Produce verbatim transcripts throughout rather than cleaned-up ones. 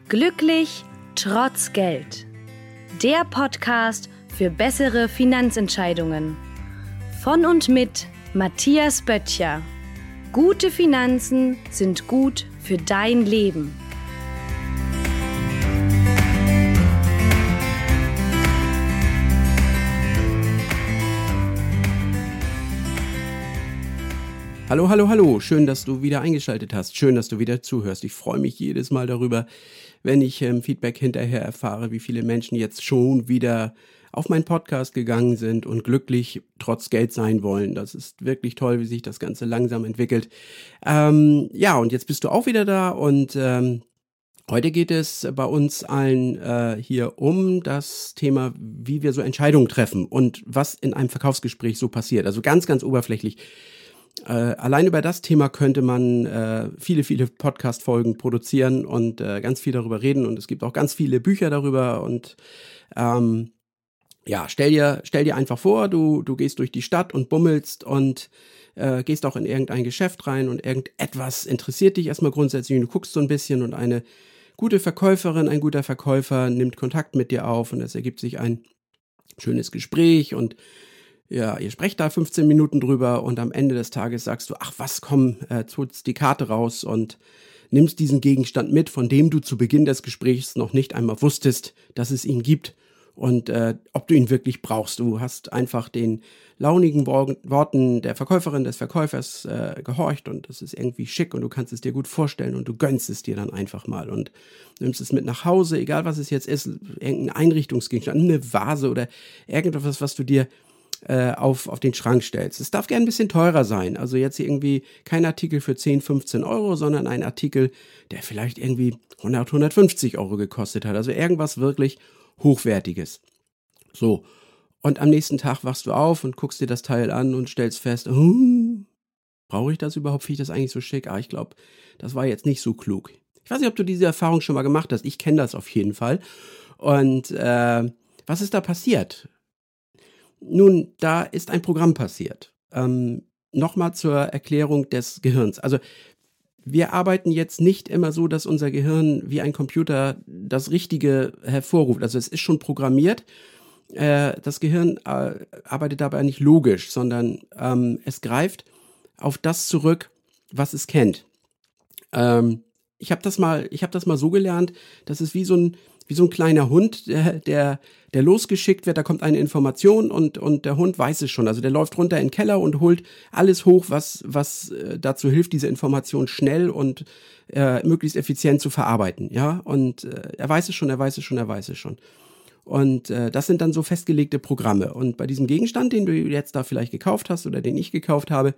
Glücklich trotz Geld. Der Podcast für bessere Finanzentscheidungen. Von und mit Matthias Böttcher. Gute Finanzen sind gut für dein Leben. Hallo, hallo, hallo. Schön, dass du wieder eingeschaltet hast. Schön, dass du wieder zuhörst. Ich freue mich jedes Mal darüber, wenn ich ähm, Feedback hinterher erfahre, wie viele Menschen jetzt schon wieder auf meinen Podcast gegangen sind und glücklich trotz Geld sein wollen. Das ist wirklich toll, wie sich das Ganze langsam entwickelt. Ähm, ja, und jetzt bist du auch wieder da und ähm, heute geht es bei uns allen äh, hier um das Thema, wie wir so Entscheidungen treffen und was in einem Verkaufsgespräch so passiert. Also ganz, ganz oberflächlich. Äh, allein über das Thema könnte man äh, viele, viele Podcast-Folgen produzieren und äh, ganz viel darüber reden. Und es gibt auch ganz viele Bücher darüber. Und ähm, ja, stell dir, stell dir einfach vor, du, du gehst durch die Stadt und bummelst und äh, gehst auch in irgendein Geschäft rein und irgendetwas interessiert dich erstmal grundsätzlich und du guckst so ein bisschen und eine gute Verkäuferin, ein guter Verkäufer nimmt Kontakt mit dir auf und es ergibt sich ein schönes Gespräch und ja, ihr sprecht da fünfzehn Minuten drüber und am Ende des Tages sagst du, ach was, komm, äh, holst die Karte raus und nimmst diesen Gegenstand mit, von dem du zu Beginn des Gesprächs noch nicht einmal wusstest, dass es ihn gibt und äh, ob du ihn wirklich brauchst. Du hast einfach den launigen Wor- Worten der Verkäuferin, des Verkäufers äh, gehorcht und das ist irgendwie schick und du kannst es dir gut vorstellen und du gönnst es dir dann einfach mal und nimmst es mit nach Hause, egal was es jetzt ist, irgendein Einrichtungsgegenstand, eine Vase oder irgendetwas, was du dir auf, auf den Schrank stellst. Es darf gerne ein bisschen teurer sein. Also jetzt irgendwie kein Artikel für zehn, fünfzehn Euro, sondern ein Artikel, der vielleicht irgendwie hundert, hundertfünfzig Euro gekostet hat. Also irgendwas wirklich Hochwertiges. So. Und am nächsten Tag wachst du auf und guckst dir das Teil an und stellst fest, hm, brauche ich das überhaupt? Finde ich das eigentlich so schick? Ah, ich glaube, das war jetzt nicht so klug. Ich weiß nicht, ob du diese Erfahrung schon mal gemacht hast. Ich kenne das auf jeden Fall. Und äh, was ist da passiert? Nun, da ist ein Programm passiert. Ähm, Nochmal zur Erklärung des Gehirns. Also wir arbeiten jetzt nicht immer so, dass unser Gehirn wie ein Computer das Richtige hervorruft. Also es ist schon programmiert. Äh, das Gehirn äh, arbeitet dabei nicht logisch, sondern ähm, es greift auf das zurück, was es kennt. Ähm, ich habe das mal, ich habe das mal so gelernt, das ist wie so ein wie so ein kleiner Hund, der, der, der losgeschickt wird, da kommt eine Information und, und der Hund weiß es schon. Also der läuft runter in den Keller und holt alles hoch, was, was äh, dazu hilft, diese Information schnell und äh, möglichst effizient zu verarbeiten. Ja, und äh, er weiß es schon, er weiß es schon, er weiß es schon. Und äh, das sind dann so festgelegte Programme. Und bei diesem Gegenstand, den du jetzt da vielleicht gekauft hast oder den ich gekauft habe,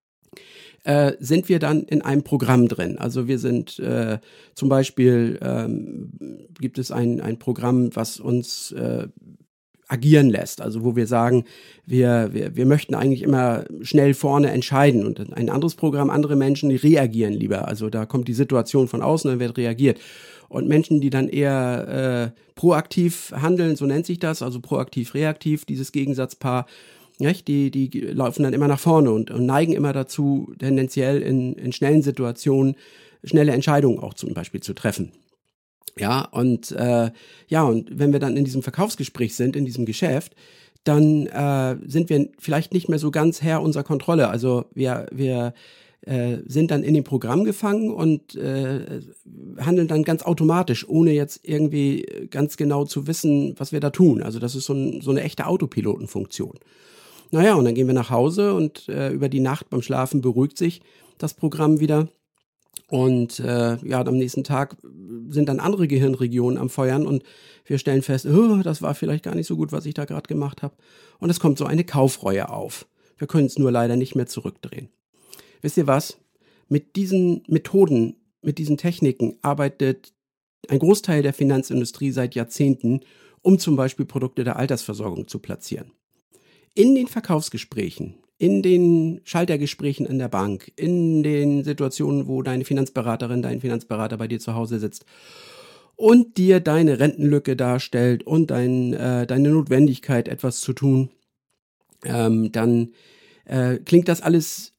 Äh, sind wir dann in einem Programm drin. Also wir sind äh, zum Beispiel, ähm, gibt es ein, ein Programm, was uns äh, agieren lässt. Also wo wir sagen, wir, wir, wir möchten eigentlich immer schnell vorne entscheiden. Und ein anderes Programm, andere Menschen, die reagieren lieber. Also da kommt die Situation von außen, dann wird reagiert. Und Menschen, die dann eher äh, proaktiv handeln, so nennt sich das, also proaktiv-reaktiv, dieses Gegensatzpaar, Die, die laufen dann immer nach vorne und, und neigen immer dazu, tendenziell in, in schnellen Situationen schnelle Entscheidungen auch zum Beispiel zu treffen. Ja, und äh, ja, und wenn wir dann in diesem Verkaufsgespräch sind, in diesem Geschäft, dann äh, sind wir vielleicht nicht mehr so ganz Herr unserer Kontrolle. Also wir, wir äh, sind dann in dem Programm gefangen und äh, handeln dann ganz automatisch, ohne jetzt irgendwie ganz genau zu wissen, was wir da tun. Also das ist so, ein, so eine echte Autopilotenfunktion. Naja, und dann gehen wir nach Hause und äh, über die Nacht beim Schlafen beruhigt sich das Programm wieder. Und äh, ja, am nächsten Tag sind dann andere Gehirnregionen am Feuern und wir stellen fest, oh, das war vielleicht gar nicht so gut, was ich da gerade gemacht habe. Und es kommt so eine Kaufreue auf. Wir können es nur leider nicht mehr zurückdrehen. Wisst ihr was? Mit diesen Methoden, mit diesen Techniken arbeitet ein Großteil der Finanzindustrie seit Jahrzehnten, um zum Beispiel Produkte der Altersversorgung zu platzieren. In den Verkaufsgesprächen, in den Schaltergesprächen in der Bank, in den Situationen, wo deine Finanzberaterin, dein Finanzberater bei dir zu Hause sitzt und dir deine Rentenlücke darstellt und dein, äh, deine Notwendigkeit, etwas zu tun, ähm, dann äh, klingt das alles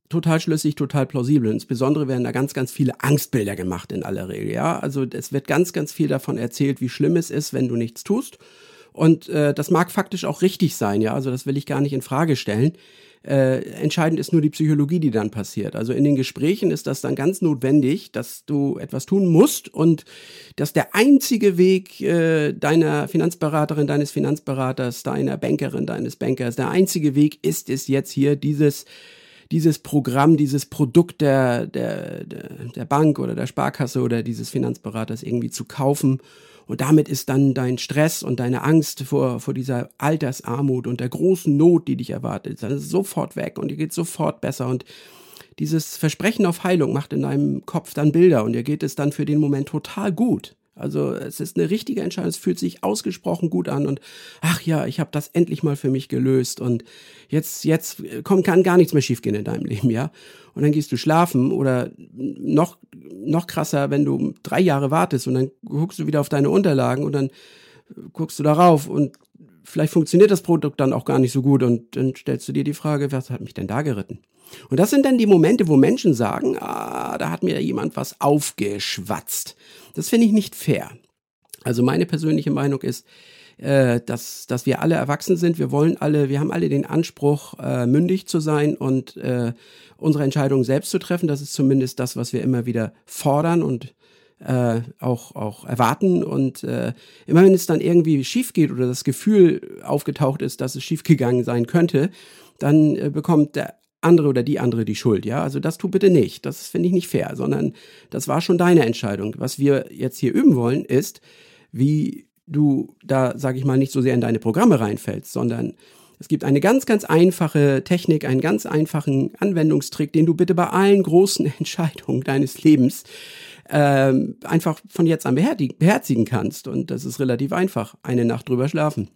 total schlüssig, total plausibel. Insbesondere werden da ganz, ganz viele Angstbilder gemacht in aller Regel. Ja, also es wird ganz, ganz viel davon erzählt, wie schlimm es ist, wenn du nichts tust. Und äh, das mag faktisch auch richtig sein. Ja, also das will ich gar nicht in Frage stellen. Äh, entscheidend ist nur die Psychologie, die dann passiert. Also in den Gesprächen ist das dann ganz notwendig, dass du etwas tun musst und dass der einzige Weg äh, deiner Finanzberaterin, deines Finanzberaters, deiner Bankerin, deines Bankers, der einzige Weg ist es jetzt hier, dieses dieses Programm, dieses Produkt der, der, der, der Bank oder der Sparkasse oder dieses Finanzberaters irgendwie zu kaufen. Und damit ist dann dein Stress und deine Angst vor, vor dieser Altersarmut und der großen Not, die dich erwartet, dann ist es sofort weg und dir geht sofort besser. Und dieses Versprechen auf Heilung macht in deinem Kopf dann Bilder und dir geht es dann für den Moment total gut. Also es ist eine richtige Entscheidung, es fühlt sich ausgesprochen gut an und ach ja, ich habe das endlich mal für mich gelöst und jetzt jetzt kommt, kann gar nichts mehr schiefgehen in deinem Leben, ja. Und dann gehst du schlafen oder noch noch krasser, wenn du drei Jahre wartest und dann guckst du wieder auf deine Unterlagen und dann guckst du darauf und vielleicht funktioniert das Produkt dann auch gar nicht so gut und dann stellst du dir die Frage, was hat mich denn da geritten? Und das sind dann die Momente, wo Menschen sagen, ah, da hat mir jemand was aufgeschwatzt. Das finde ich nicht fair. Also meine persönliche Meinung ist, äh, dass, dass wir alle erwachsen sind. Wir wollen alle, wir haben alle den Anspruch, äh, mündig zu sein und äh, unsere Entscheidungen selbst zu treffen. Das ist zumindest das, was wir immer wieder fordern und äh, auch, auch erwarten. Und äh, immer wenn es dann irgendwie schief geht oder das Gefühl aufgetaucht ist, dass es schiefgegangen sein könnte, dann äh, bekommt der andere oder die andere die Schuld, ja, also das tu bitte nicht, das finde ich nicht fair, sondern das war schon deine Entscheidung. Was wir jetzt hier üben wollen, ist, wie du da, sage ich mal, nicht so sehr in deine Programme reinfällst, sondern es gibt eine ganz, ganz einfache Technik, einen ganz einfachen Anwendungstrick, den du bitte bei allen großen Entscheidungen deines Lebens ähm, einfach von jetzt an beherzigen kannst und das ist relativ einfach, eine Nacht drüber schlafen.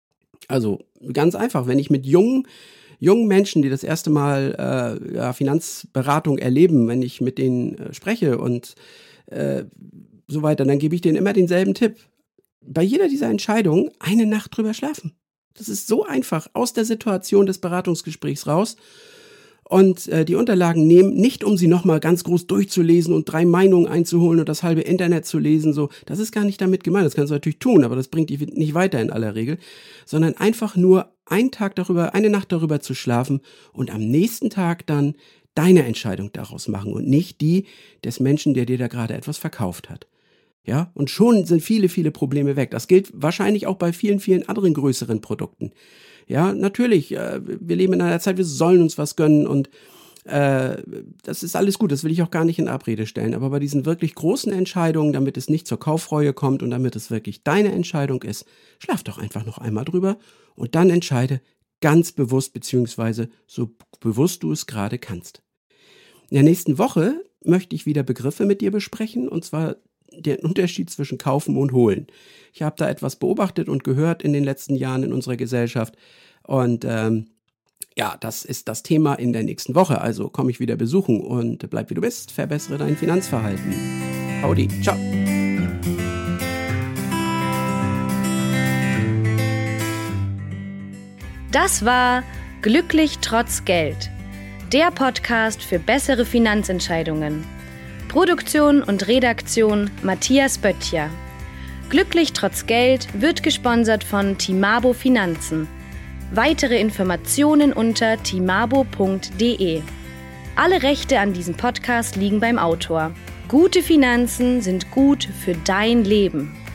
Also ganz einfach, wenn ich mit jungen jungen Menschen, die das erste Mal äh, ja, Finanzberatung erleben, wenn ich mit denen äh, spreche und äh, so weiter, dann gebe ich denen immer denselben Tipp. Bei jeder dieser Entscheidungen eine Nacht drüber schlafen. Das ist so einfach, aus der Situation des Beratungsgesprächs raus und äh, die Unterlagen nehmen, nicht um sie nochmal ganz groß durchzulesen und drei Meinungen einzuholen und das halbe Internet zu lesen. So, das ist gar nicht damit gemeint, das kannst du natürlich tun, aber das bringt dich nicht weiter in aller Regel, sondern einfach nur einen Tag darüber, eine Nacht darüber zu schlafen und am nächsten Tag dann deine Entscheidung daraus machen und nicht die des Menschen, der dir da gerade etwas verkauft hat. Ja, und schon sind viele, viele Probleme weg. Das gilt wahrscheinlich auch bei vielen, vielen anderen größeren Produkten. Ja, natürlich, äh, wir leben in einer Zeit, wir sollen uns was gönnen und äh, das ist alles gut, das will ich auch gar nicht in Abrede stellen. Aber bei diesen wirklich großen Entscheidungen, damit es nicht zur Kaufreue kommt und damit es wirklich deine Entscheidung ist, schlaf doch einfach noch einmal drüber und dann entscheide ganz bewusst, beziehungsweise so bewusst du es gerade kannst. In der nächsten Woche möchte ich wieder Begriffe mit dir besprechen und zwar den Unterschied zwischen kaufen und holen. Ich habe da etwas beobachtet und gehört in den letzten Jahren in unserer Gesellschaft und ähm, ja, das ist das Thema in der nächsten Woche. Also komm ich wieder besuchen und bleib wie du bist, verbessere dein Finanzverhalten. Howdy, ciao. Das war Glücklich trotz Geld, der Podcast für bessere Finanzentscheidungen. Produktion und Redaktion Matthias Böttcher. Glücklich trotz Geld wird gesponsert von Timabo Finanzen. Weitere Informationen unter timabo punkt de. Alle Rechte an diesem Podcast liegen beim Autor. Gute Finanzen sind gut für dein Leben.